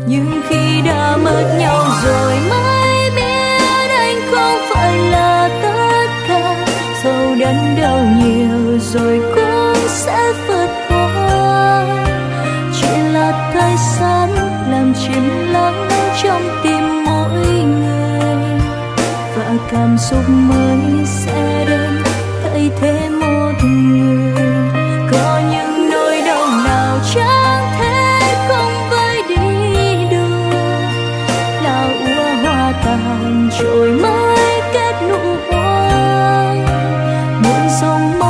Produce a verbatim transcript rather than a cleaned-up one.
Nhưng khi đã mất nhau rồi mới biết anh không phải là tất cả. Dẫu đớn đau nhiều rồi cũng sẽ vượt qua. Chỉ là thời gian làm chìm lắng trong tim mỗi người, và cảm xúc mới sẽ đến thay thế một người. Có những nỗi đau nào chẳng thể không vơi đi được, là úa hoa tàn trôi mới kết nụ hoa. Muôn sông